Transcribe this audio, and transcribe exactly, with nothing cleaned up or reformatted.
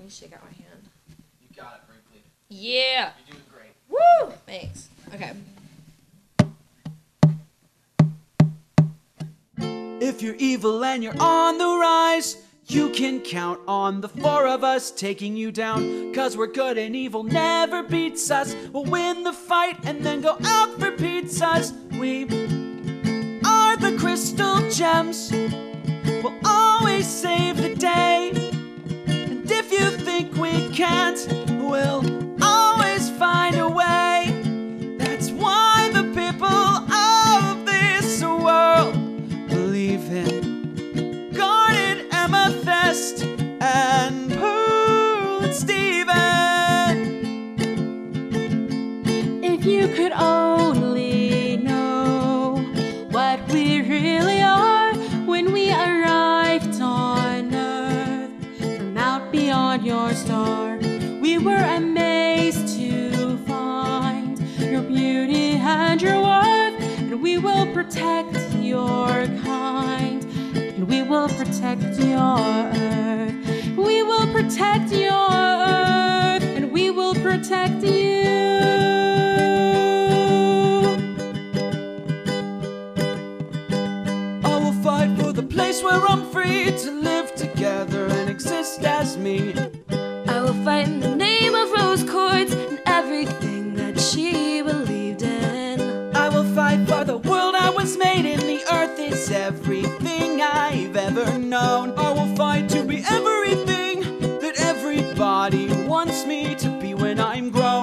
me shake out my hand. You got it, Brinkley. Yeah. You're doing great. Woo! Thanks. Okay. If you're evil and you're on the rise, you can count on the four of us taking you down. Cause we're good and evil never beats us. We'll win the fight and then go out for pizzas. We are the Crystal Gems. We'll always save the day. And if you think we can't, we'll always find a way. That's why the people of this world believe in Garnet, Amethyst, and Pearl and Steven. If you could only know what we really are when we arrived on Earth from out beyond your star, we were amazed to find your beauty and your worth, and we will protect your kind, and we will protect your earth. We will protect your earth, and we will protect you. I will fight for the place where I'm free to live together and exist as me. I will fight in the name of rose quartz and everything that she believed in. I will fight for the world I was made in. The earth is everything I've ever known. I will fight to be everything that everybody wants me to be when I'm grown.